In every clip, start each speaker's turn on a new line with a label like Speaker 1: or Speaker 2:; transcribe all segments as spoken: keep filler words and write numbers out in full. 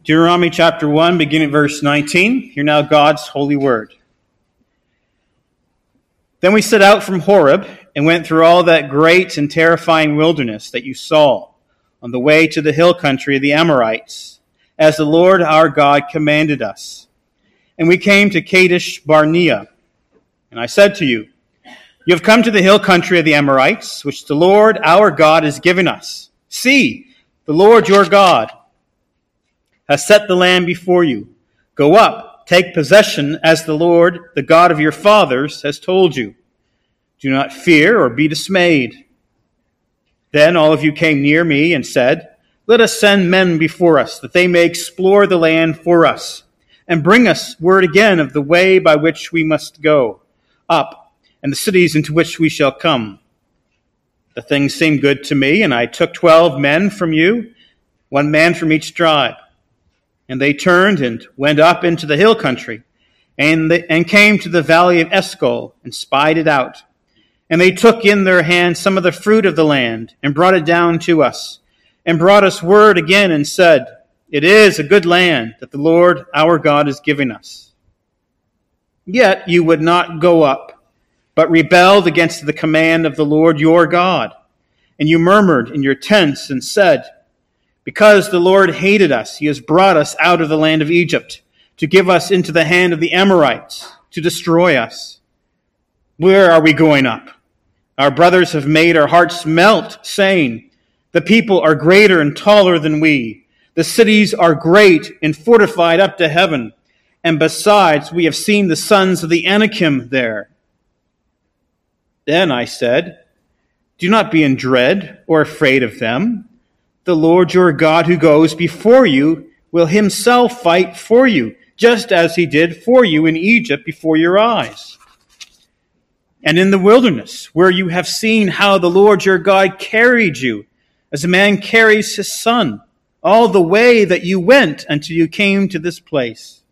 Speaker 1: Deuteronomy chapter one, beginning at verse nineteen. Hear now God's holy word. Then we set out from Horeb and went through all that great and terrifying wilderness that you saw on the way to the hill country of the Amorites, as the Lord our God commanded us. And we came to Kadesh Barnea. And I said to you, you have come to the hill country of the Amorites, which the Lord our God has given us. See, the Lord your God has set the land before you. Go up, take possession as the Lord, the God of your fathers, has told you. Do not fear or be dismayed. Then all of you came near me and said, let us send men before us, that they may explore the land for us, and bring us word again of the way by which we must go up, and the cities into which we shall come. The thing seemed good to me, and I took twelve men from you, one man from each tribe. And they turned and went up into the hill country, and, they, and came to the valley of Eshcol, and spied it out. And they took in their hand some of the fruit of the land, and brought it down to us, and brought us word again, and said, it is a good land that the Lord our God is giving us. Yet you would not go up, but rebelled against the command of the Lord your God. And you murmured in your tents, and said, because the Lord hated us, he has brought us out of the land of Egypt, to give us into the hand of the Amorites, to destroy us. Where are we going up? Our brothers have made our hearts melt, saying, the people are greater and taller than we. The cities are great and fortified up to heaven. And besides, we have seen the sons of the Anakim there. Then I said, do not be in dread or afraid of them. The Lord your God who goes before you will himself fight for you, just as he did for you in Egypt before your eyes. And in the wilderness, where you have seen how the Lord your God carried you, as a man carries his son, all the way that you went until you came to this place.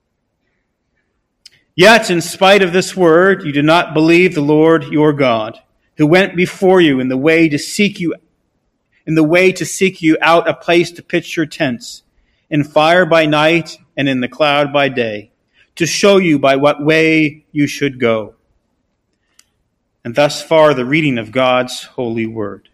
Speaker 1: Yet, in spite of this word, you did not believe the Lord your God, who went before you in the way to seek you in the way to seek you out a place to pitch your tents, in fire by night and in the cloud by day, to show you by what way you should go. And thus far the reading of God's holy word.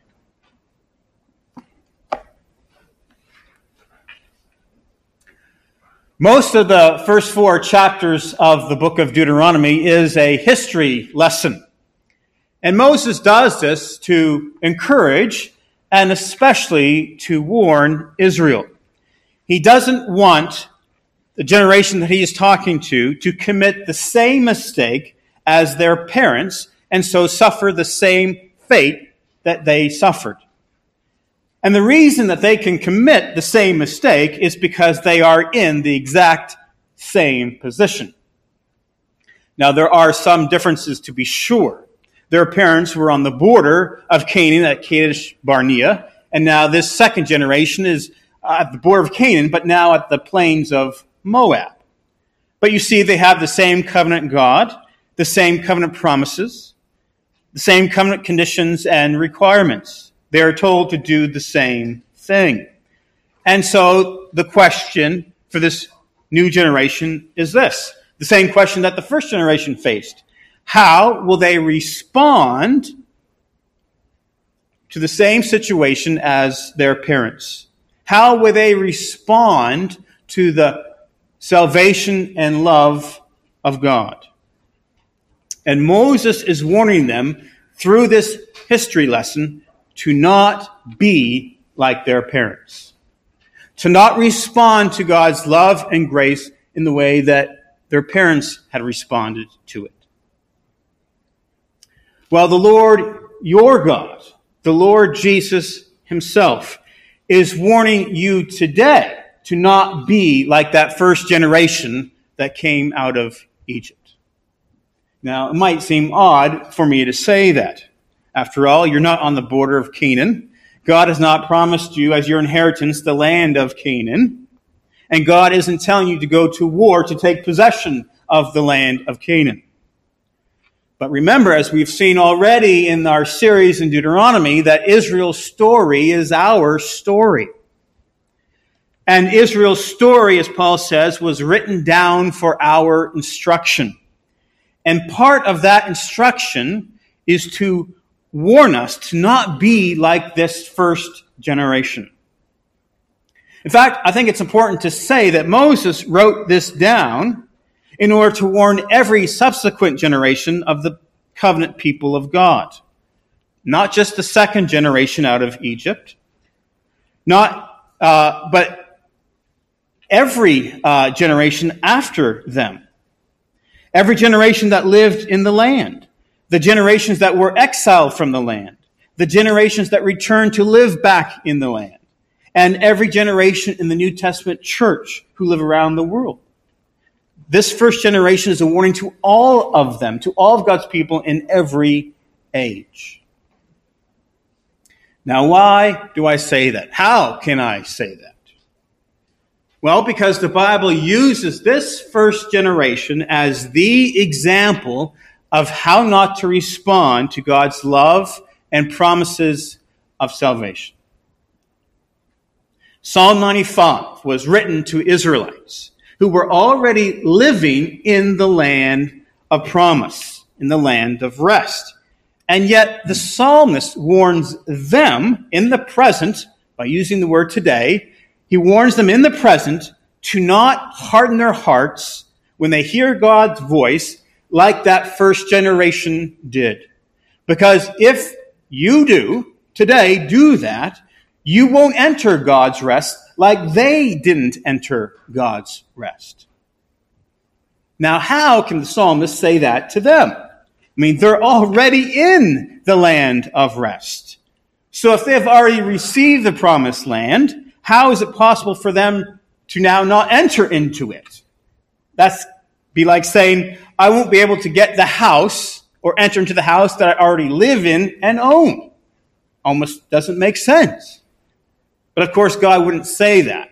Speaker 1: Most of the first four chapters of the book of Deuteronomy is a history lesson. And Moses does this to encourage and especially to warn Israel. He doesn't want the generation that he is talking to to commit the same mistake as their parents and so suffer the same fate that they suffered. And the reason that they can commit the same mistake is because they are in the exact same position. Now, there are some differences to be sure. Their parents were on the border of Canaan at Kadesh Barnea, and now this second generation is at the border of Canaan, but now at the plains of Moab. But you see, they have the same covenant God, the same covenant promises, the same covenant conditions and requirements. They are told to do the same thing. And so the question for this new generation is this, the same question that the first generation faced. How will they respond to the same situation as their parents? How will they respond to the salvation and love of God? And Moses is warning them through this history lesson to not be like their parents, to not respond to God's love and grace in the way that their parents had responded to it. Well, the Lord, your God, the Lord Jesus himself, is warning you today to not be like that first generation that came out of Egypt. Now, it might seem odd for me to say that. After all, you're not on the border of Canaan. God has not promised you as your inheritance the land of Canaan. And God isn't telling you to go to war to take possession of the land of Canaan. But remember, as we've seen already in our series in Deuteronomy, that Israel's story is our story. And Israel's story, as Paul says, was written down for our instruction. And part of that instruction is to warn us to not be like this first generation. In fact, I think it's important to say that Moses wrote this down in order to warn every subsequent generation of the covenant people of God. Not just the second generation out of Egypt, not, uh, but every uh, generation after them. Every generation that lived in the land. The generations that were exiled from the land. The generations that returned to live back in the land. And every generation in the New Testament church who live around the world. This first generation is a warning to all of them, to all of God's people in every age. Now, why do I say that? How can I say that? Well, because the Bible uses this first generation as the example of how not to respond to God's love and promises of salvation. Psalm ninety-five was written to Israelites who were already living in the land of promise, in the land of rest. And yet the psalmist warns them in the present, by using the word today, he warns them in the present to not harden their hearts when they hear God's voice like that first generation did. Because if you do, today, do that, you won't enter God's rest like they didn't enter God's rest. Now, how can the psalmist say that to them? I mean, they're already in the land of rest. So if they've already received the promised land, how is it possible for them to now not enter into it? That's be like saying, I won't be able to get the house or enter into the house that I already live in and own. Almost doesn't make sense. But of course, God wouldn't say that.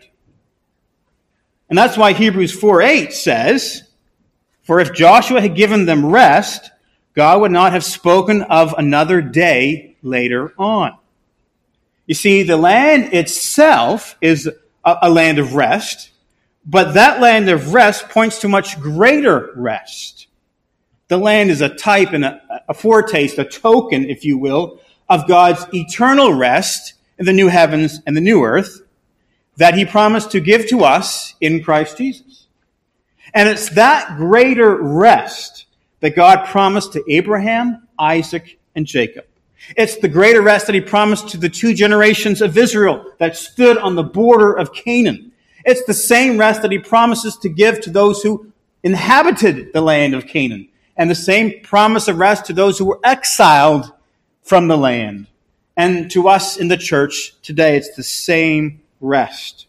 Speaker 1: And that's why Hebrews four eight says, for if Joshua had given them rest, God would not have spoken of another day later on. You see, the land itself is a, a land of rest, but that land of rest points to much greater rest. The land is a type and a, a foretaste, a token, if you will, of God's eternal rest in the new heavens and the new earth that he promised to give to us in Christ Jesus. And it's that greater rest that God promised to Abraham, Isaac, and Jacob. It's the greater rest that he promised to the two generations of Israel that stood on the border of Canaan. It's the same rest that he promises to give to those who inhabited the land of Canaan, and the same promise of rest to those who were exiled from the land. And to us in the church today, it's the same rest.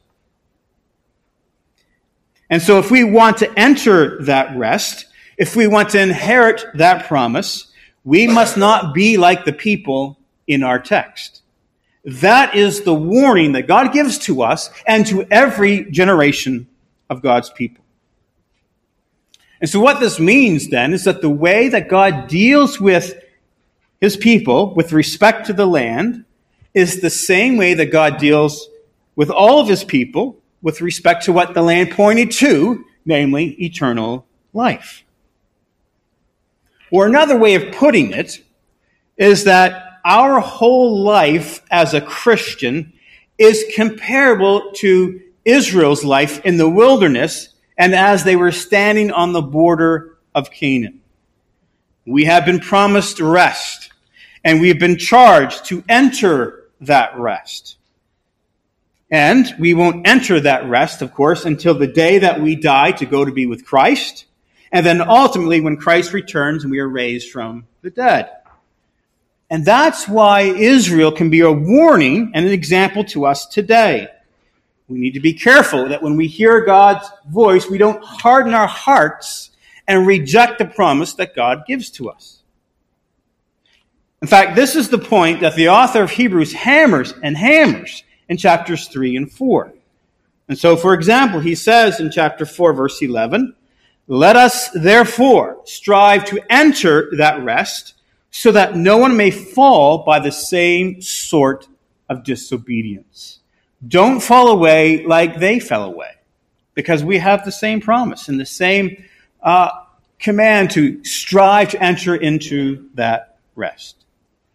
Speaker 1: And so if we want to enter that rest, if we want to inherit that promise, we must not be like the people in our text. That is the warning that God gives to us and to every generation of God's people. And so what this means then is that the way that God deals with his people with respect to the land is the same way that God deals with all of his people with respect to what the land pointed to, namely eternal life. Or another way of putting it is that our whole life as a Christian is comparable to Israel's life in the wilderness and as they were standing on the border of Canaan. We have been promised rest, and we have been charged to enter that rest. And we won't enter that rest, of course, until the day that we die to go to be with Christ, and then ultimately when Christ returns and we are raised from the dead. And that's why Israel can be a warning and an example to us today. We need to be careful that when we hear God's voice, we don't harden our hearts and reject the promise that God gives to us. In fact, this is the point that the author of Hebrews hammers and hammers in chapters three and four. And so, for example, he says in chapter four, verse eleven, let us therefore strive to enter that rest so that no one may fall by the same sort of disobedience. don't fall away like they fell away, because we have the same promise and the same uh, command to strive to enter into that rest.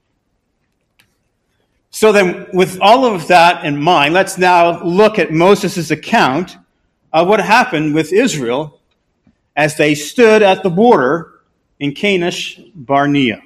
Speaker 1: So then, with all of that in mind, let's now look at Moses' account of what happened with Israel as they stood at the border in Kadesh Barnea.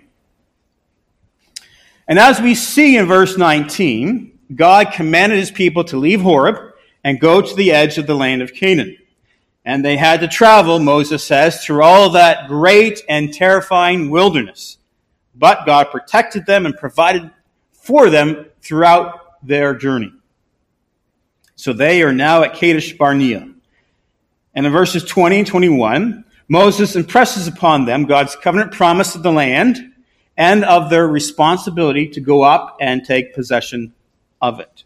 Speaker 1: And as we see in verse nineteen, God commanded his people to leave Horeb and go to the edge of the land of Canaan. And they had to travel, Moses says, through all that great and terrifying wilderness. But God protected them and provided for them throughout their journey. So they are now at Kadesh Barnea. And in verses twenty and twenty-one, Moses impresses upon them God's covenant promise of the land and of their responsibility to go up and take possession of it.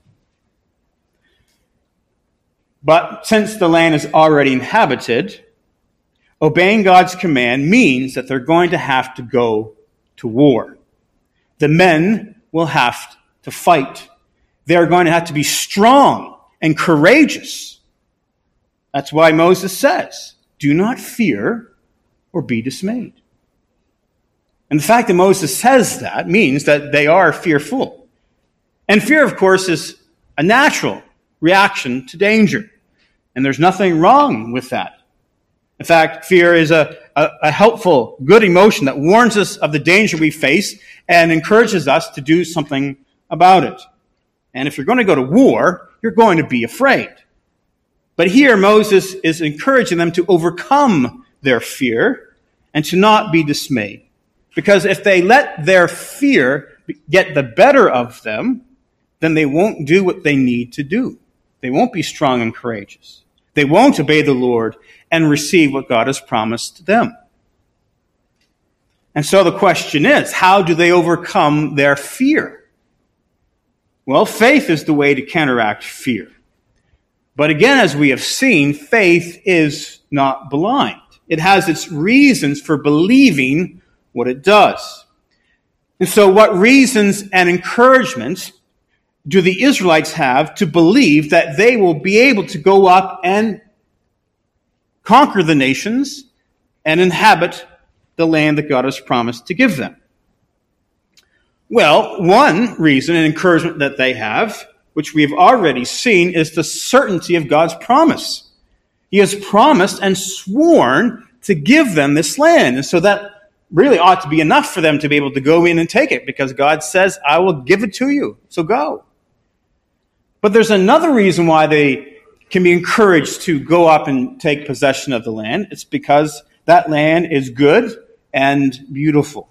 Speaker 1: But since the land is already inhabited, obeying God's command means that they're going to have to go to war. The men will have to fight. They're going to have to be strong and courageous. That's why Moses says, do not fear or be dismayed. And the fact that Moses says that means that they are fearful. And fear, of course, is a natural reaction to danger. And there's nothing wrong with that. In fact, fear is a, a, a helpful, good emotion that warns us of the danger we face and encourages us to do something about it. And if you're going to go to war, you're going to be afraid. But here Moses is encouraging them to overcome their fear and to not be dismayed. Because if they let their fear get the better of them, then they won't do what they need to do. They won't be strong and courageous. They won't obey the Lord and receive what God has promised them. And so the question is, how do they overcome their fear? Well, faith is the way to counteract fear. But again, as we have seen, faith is not blind. It has its reasons for believing what it does. And so what reasons and encouragements do the Israelites have to believe that they will be able to go up and conquer the nations and inhabit the land that God has promised to give them? Well, one reason and encouragement that they have, which we have already seen, is the certainty of God's promise. He has promised and sworn to give them this land. And so that really ought to be enough for them to be able to go in and take it, because God says, I will give it to you, so go. But there's another reason why they can be encouraged to go up and take possession of the land. It's because that land is good and beautiful.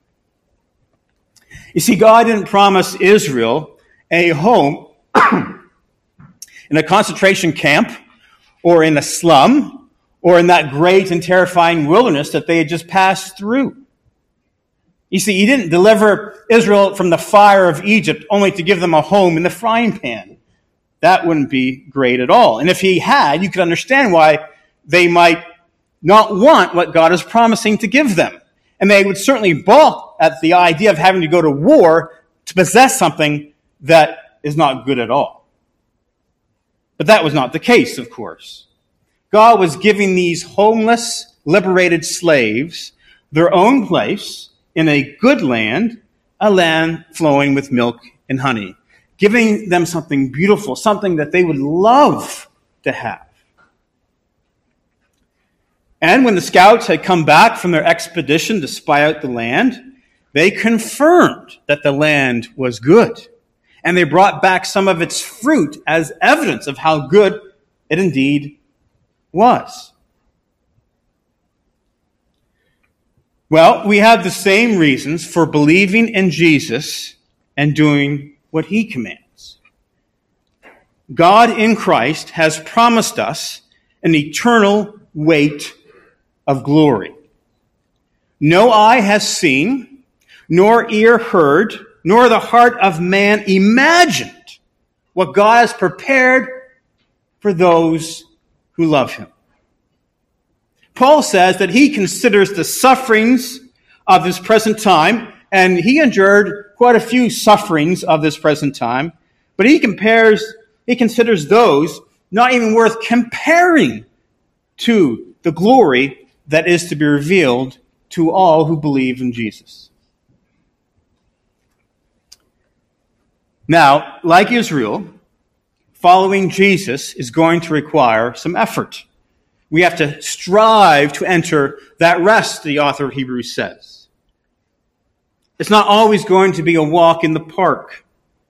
Speaker 1: You see, God didn't promise Israel a home in a concentration camp or in a slum or in that great and terrifying wilderness that they had just passed through. You see, he didn't deliver Israel from the fire of Egypt only to give them a home in the frying pan. That wouldn't be great at all. And if he had, you could understand why they might not want what God is promising to give them. And they would certainly balk at the idea of having to go to war to possess something that is not good at all. But that was not the case, of course. God was giving these homeless, liberated slaves their own place in a good land, a land flowing with milk and honey, giving them something beautiful, something that they would love to have. And when the scouts had come back from their expedition to spy out the land, they confirmed that the land was good. And they brought back some of its fruit as evidence of how good it indeed was. Well, we have the same reasons for believing in Jesus and doing what he commands. God in Christ has promised us an eternal weight of glory. No eye has seen, nor ear heard, nor the heart of man imagined what God has prepared for those who love him. Paul says that he considers the sufferings of this present time, and he endured quite a few sufferings of this present time, but he compares He considers those not even worth comparing to the glory that is to be revealed to all who believe in Jesus. Now, like Israel, following Jesus is going to require some effort. We have to strive to enter that rest, the author of Hebrews says. It's not always going to be a walk in the park.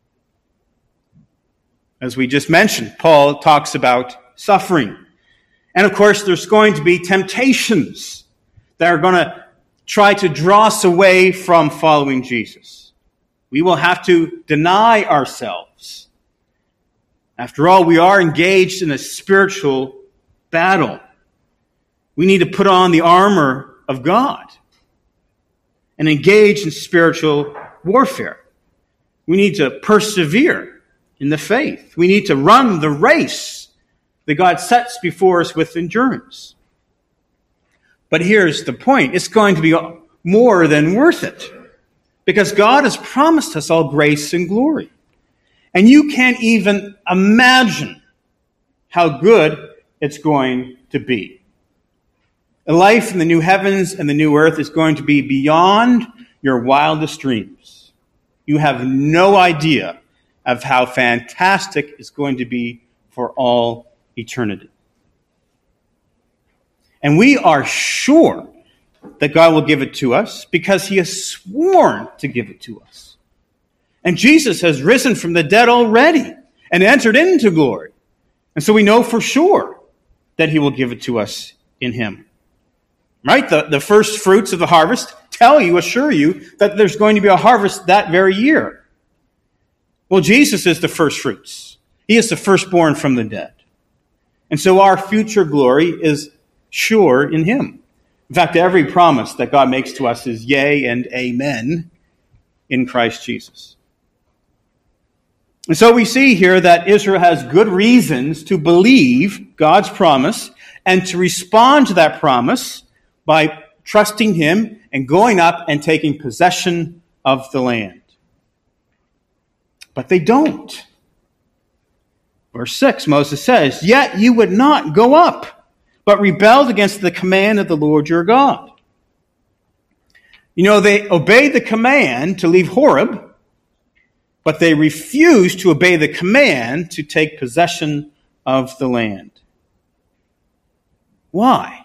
Speaker 1: As we just mentioned, Paul talks about suffering. And of course, there's going to be temptations that are going to try to draw us away from following Jesus. We will have to deny ourselves. After all, we are engaged in a spiritual battle. We need to put on the armor of God and engage in spiritual warfare. We need to persevere in the faith. We need to run the race that God sets before us with endurance. But here's the point. It's going to be more than worth it, because God has promised us all grace and glory. And you can't even imagine how good it's going to be. A life in the new heavens and the new earth is going to be beyond your wildest dreams. You have no idea of how fantastic it's going to be for all eternity. And we are sure that God will give it to us because he has sworn to give it to us. And Jesus has risen from the dead already and entered into glory. And so we know for sure that he will give it to us in him. Right? The, the first fruits of the harvest tell you, assure you, that there's going to be a harvest that very year. Well, Jesus is the first fruits. He is the firstborn from the dead. And so our future glory is sure in him. In fact, every promise that God makes to us is yea and amen in Christ Jesus. And so we see here that Israel has good reasons to believe God's promise and to respond to that promise by trusting him and going up and taking possession of the land. But they don't. Verse six, Moses says, "Yet you would not go up, but rebelled against the command of the Lord your God." You know, they obeyed the command to leave Horeb, but they refused to obey the command to take possession of the land. Why?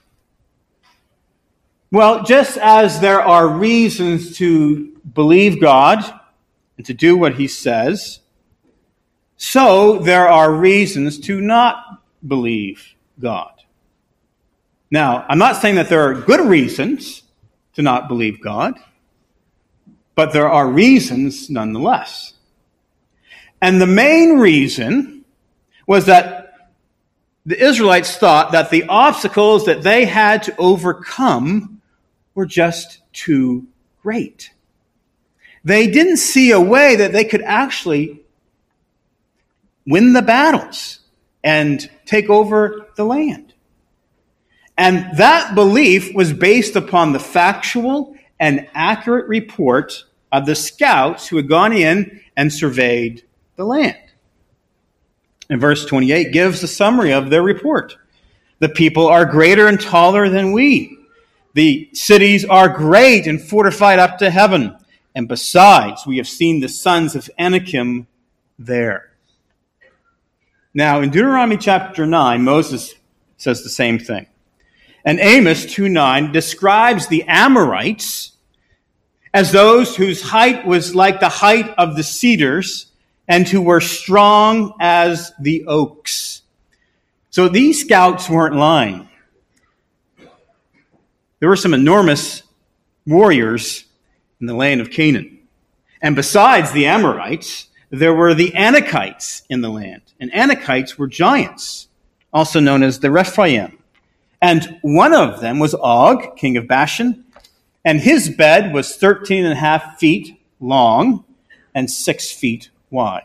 Speaker 1: Well, just as there are reasons to believe God and to do what he says, so there are reasons to not believe God. Now, I'm not saying that there are good reasons to not believe God, but there are reasons nonetheless. And the main reason was that the Israelites thought that the obstacles that they had to overcome were just too great. They didn't see a way that they could actually win the battles and take over the land. And that belief was based upon the factual and accurate report of the scouts who had gone in and surveyed the land. And verse twenty-eight gives a summary of their report. The people are greater and taller than we. The cities are great and fortified up to heaven. And besides, we have seen the sons of Anakim there. Now, in Deuteronomy chapter nine, Moses says the same thing. And Amos two nine describes the Amorites as those whose height was like the height of the cedars and who were strong as the oaks. So these scouts weren't lying. There were some enormous warriors in the land of Canaan. And besides the Amorites, there were the Anakites in the land. And Anakites were giants, also known as the Rephaim. And one of them was Og, king of Bashan, and his bed was thirteen and a half feet long and six feet wide.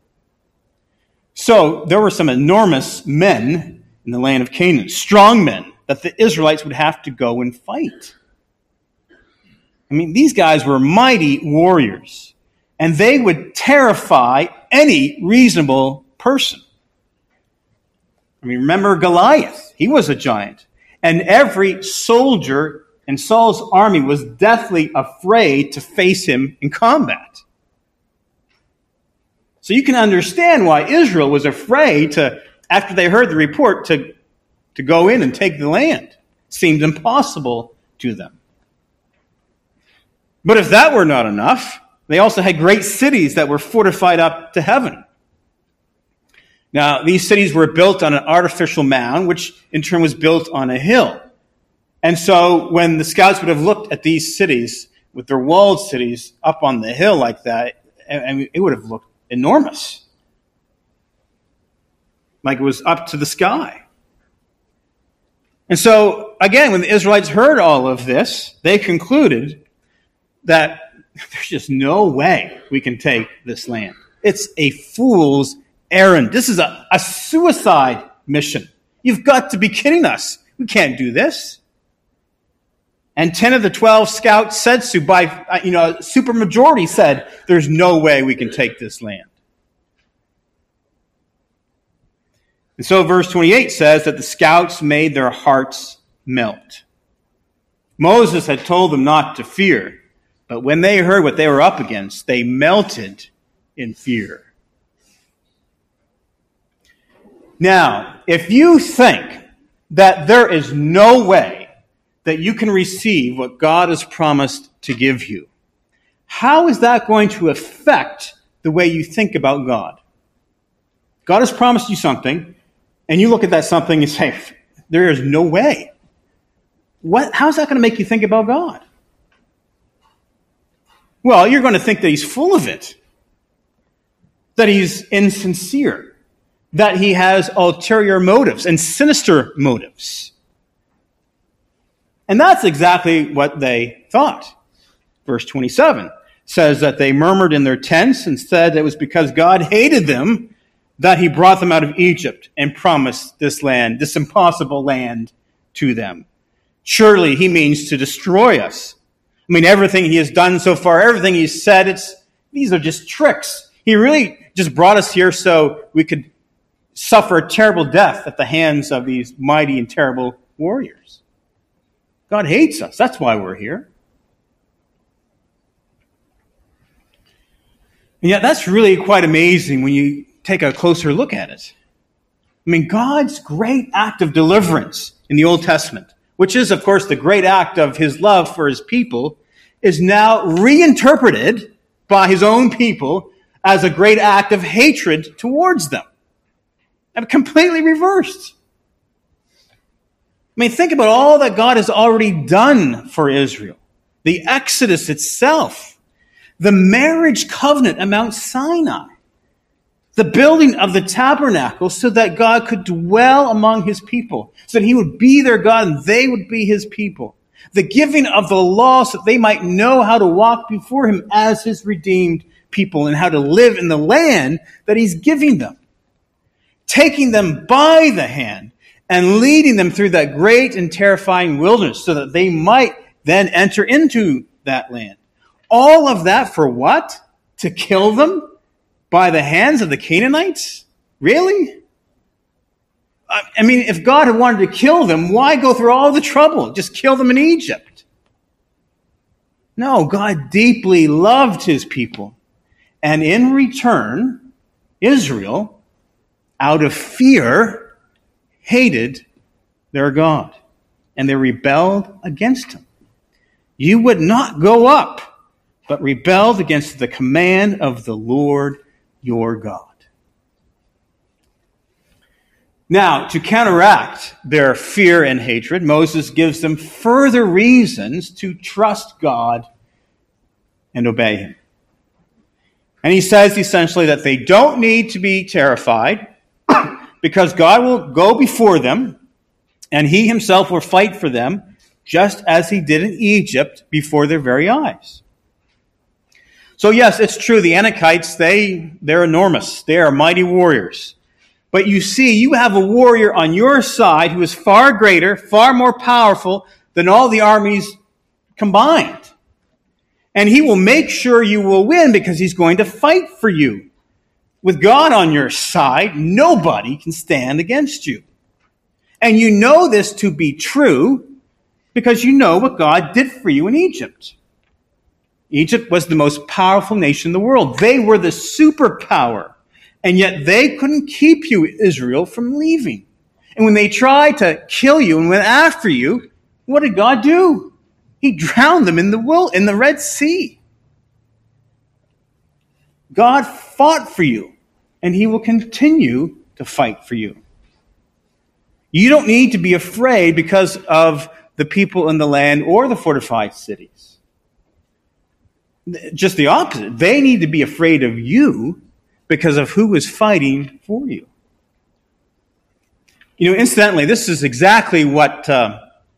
Speaker 1: So there were some enormous men in the land of Canaan, strong men that the Israelites would have to go and fight. I mean, these guys were mighty warriors, and they would terrify any reasonable person. I mean, remember Goliath. He was a giant. And every soldier in Saul's army was deathly afraid to face him in combat. So you can understand why Israel was afraid to, after they heard the report, to, to go in and take the land. It seemed impossible to them. But if that were not enough, they also had great cities that were fortified up to heaven. Now, these cities were built on an artificial mound, which in turn was built on a hill. And so when the scouts would have looked at these cities, with their walled cities up on the hill like that, and it would have looked enormous. Like it was up to the sky. And so, again, when the Israelites heard all of this, they concluded that there's just no way we can take this land. It's a fool's errand. This is a, a suicide mission. You've got to be kidding us. We can't do this. And ten of the twelve scouts said so by, you know, a supermajority said, there's no way we can take this land. And so verse twenty-eight says that the scouts made their hearts melt. Moses had told them not to fear, but when they heard what they were up against, they melted in fear. Now, if you think that there is no way that you can receive what God has promised to give you, how is that going to affect the way you think about God? God has promised you something, and you look at that something and say, there is no way. What? How's that going to make you think about God? Well, you're going to think that he's full of it, that he's insincere, that he has ulterior motives and sinister motives. And that's exactly what they thought. Verse twenty-seven says that they murmured in their tents and said it was because God hated them that he brought them out of Egypt and promised this land, this impossible land to them. Surely he means to destroy us. I mean, everything he has done so far, everything he's said, it's these are just tricks. He really just brought us here so we could suffer a terrible death at the hands of these mighty and terrible warriors. God hates us. That's why we're here. And yet that's really quite amazing when you take a closer look at it. I mean, God's great act of deliverance in the Old Testament, which is, of course, the great act of his love for his people, is now reinterpreted by his own people as a great act of hatred towards them. And completely reversed. I mean, think about all that God has already done for Israel. The Exodus itself, the marriage covenant at Mount Sinai, the building of the tabernacle so that God could dwell among his people, so that he would be their God and they would be his people. The giving of the law so that they might know how to walk before him as his redeemed people and how to live in the land that he's giving them. Taking them by the hand and leading them through that great and terrifying wilderness so that they might then enter into that land. All of that for what? To kill them by the hands of the Canaanites? Really? I mean, if God had wanted to kill them, why go through all the trouble? Just kill them in Egypt. No, God deeply loved his people. And in return, Israel, out of fear, hated their God. And they rebelled against him. You would not go up, but rebelled against the command of the Lord your God. Now, to counteract their fear and hatred, Moses gives them further reasons to trust God and obey him. And he says essentially that they don't need to be terrified because God will go before them and he himself will fight for them just as he did in Egypt before their very eyes. So yes, it's true, the Anakites, they, they're enormous. They are mighty warriors. But you see, you have a warrior on your side who is far greater, far more powerful than all the armies combined. And he will make sure you will win because he's going to fight for you. With God on your side, nobody can stand against you. And you know this to be true because you know what God did for you in Egypt. Egypt was the most powerful nation in the world. They were the superpower. And yet they couldn't keep you, Israel, from leaving. And when they tried to kill you and went after you, what did God do? He drowned them in the will in the Red Sea. God fought for you, and he will continue to fight for you. You don't need to be afraid because of the people in the land or the fortified cities. Just the opposite. They need to be afraid of you because of who is fighting for you. You know, incidentally, this is exactly what uh,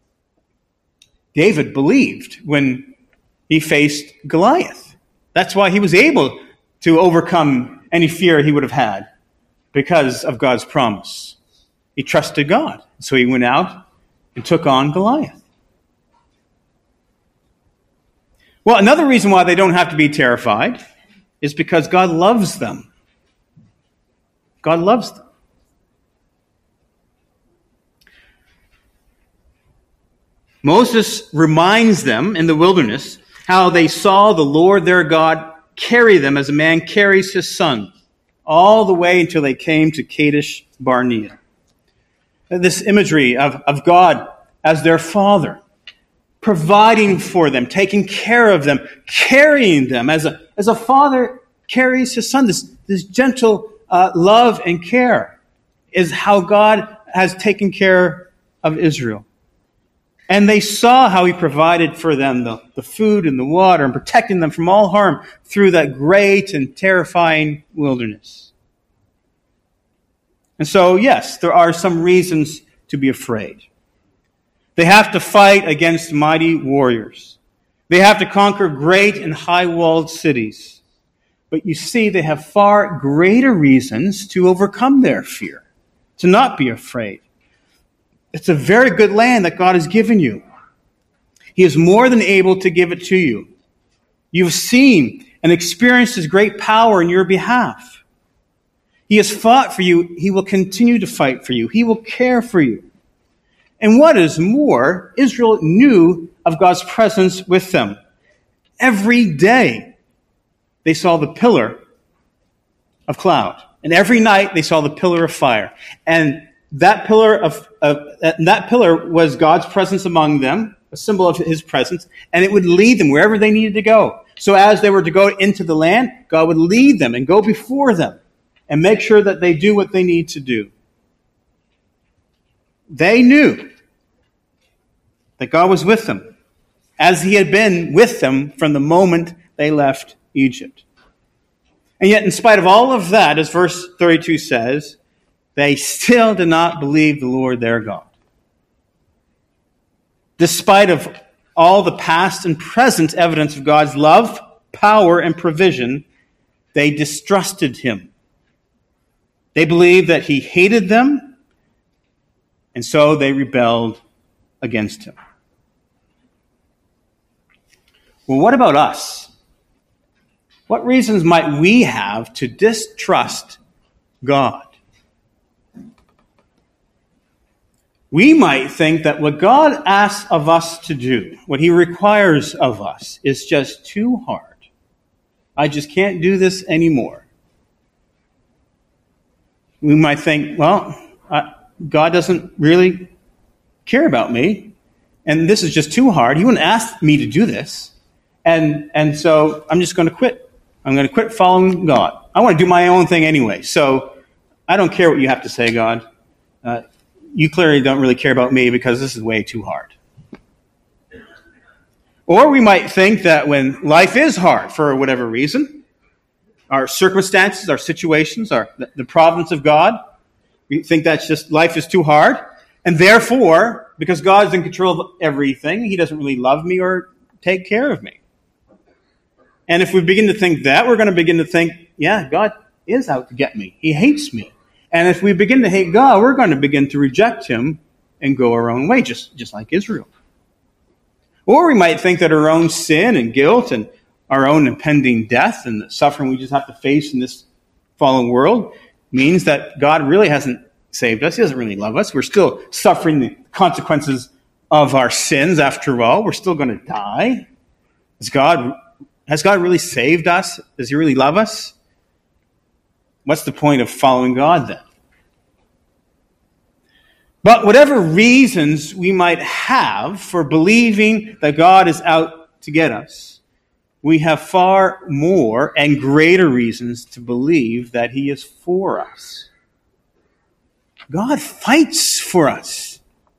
Speaker 1: David believed when he faced Goliath. That's why he was able to overcome any fear he would have had because of God's promise. He trusted God. So he went out and took on Goliath. Well, another reason why they don't have to be terrified is because God loves them. God loves them. Moses reminds them in the wilderness how they saw the Lord their God carry them as a man carries his son all the way until they came to Kadesh Barnea. This imagery of, of God as their father, providing for them, taking care of them, carrying them as a, as a father carries his son. This, this gentle uh, love and care is how God has taken care of Israel. And they saw how he provided for them the, the food and the water and protecting them from all harm through that great and terrifying wilderness. And so, yes, there are some reasons to be afraid. They have to fight against mighty warriors. They have to conquer great and high-walled cities. But you see, they have far greater reasons to overcome their fear, to not be afraid. It's a very good land that God has given you. He is more than able to give it to you. You've seen and experienced his great power in your behalf. He has fought for you. He will continue to fight for you. He will care for you. And what is more, Israel knew of God's presence with them. Every day they saw the pillar of cloud. And every night they saw the pillar of fire. And that pillar of, of that pillar was God's presence among them, a symbol of his presence, and it would lead them wherever they needed to go. So as they were to go into the land, God would lead them and go before them and make sure that they do what they need to do. They knew that God was with them, as he had been with them from the moment they left Egypt. And yet, in spite of all of that, as verse thirty-two says, they still did not believe the Lord their God. Despite of all the past and present evidence of God's love, power, and provision, they distrusted him. They believed that he hated them, and so they rebelled against him. Well, what about us? What reasons might we have to distrust God? We might think that what God asks of us to do, what he requires of us, is just too hard. I just can't do this anymore. We might think, well, I, God doesn't really care about me, and this is just too hard. He wouldn't ask me to do this. And, and so I'm just going to quit. I'm going to quit following God. I want to do my own thing anyway, so I don't care what you have to say, God. Uh, You clearly don't really care about me because this is way too hard. Or we might think that when life is hard for whatever reason, our circumstances, our situations, our, the providence of God, we think that's just life is too hard. And therefore, because God's in control of everything, he doesn't really love me or take care of me. And if we begin to think that, we're going to begin to think, yeah, God is out to get me. He hates me. And if we begin to hate God, we're going to begin to reject him and go our own way, just, just like Israel. Or we might think that our own sin and guilt and our own impending death and the suffering we just have to face in this fallen world means that God really hasn't saved us. He doesn't really love us. We're still suffering the consequences of our sins after all. We're still going to die. Is God, has God really saved us? Does he really love us? What's the point of following God then? But whatever reasons we might have for believing that God is out to get us, we have far more and greater reasons to believe that he is for us. God fights for us.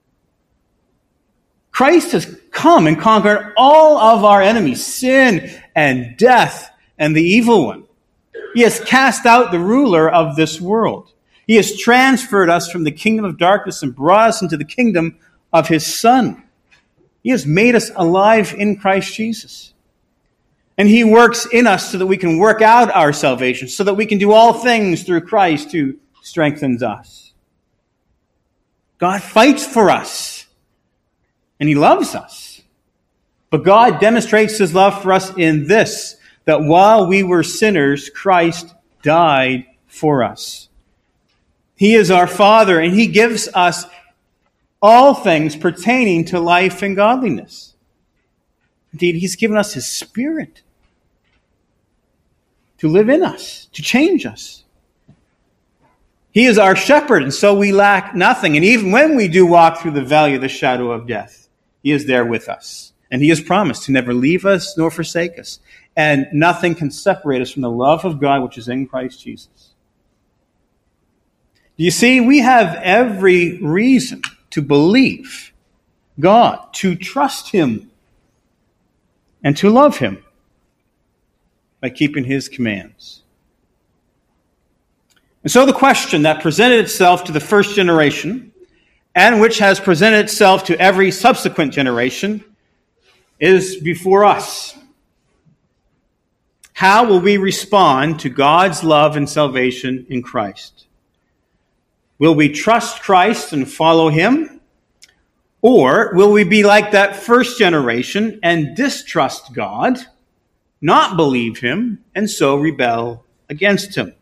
Speaker 1: Christ has come and conquered all of our enemies, sin and death and the evil one. He has cast out the ruler of this world. He has transferred us from the kingdom of darkness and brought us into the kingdom of his Son. He has made us alive in Christ Jesus. And he works in us so that we can work out our salvation, so that we can do all things through Christ who strengthens us. God fights for us, and he loves us. But God demonstrates his love for us in this, that while we were sinners, Christ died for us. He is our Father, and he gives us all things pertaining to life and godliness. Indeed, he's given us his Spirit to live in us, to change us. He is our shepherd, and so we lack nothing. And even when we do walk through the valley of the shadow of death, he is there with us. And he has promised to never leave us nor forsake us. And nothing can separate us from the love of God which is in Christ Jesus. You see, we have every reason to believe God, to trust him, and to love him by keeping his commands. And so the question that presented itself to the first generation, and which has presented itself to every subsequent generation, is before us. How will we respond to God's love and salvation in Christ? Will we trust Christ and follow him? Or will we be like that first generation and distrust God, not believe him, and so rebel against him?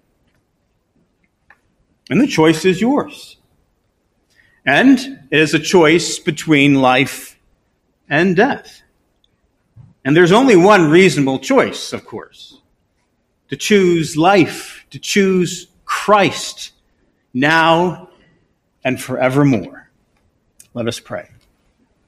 Speaker 1: And the choice is yours. And it is a choice between life and death. And there's only one reasonable choice, of course. To choose life, to choose Christ, now and forevermore. Let us pray.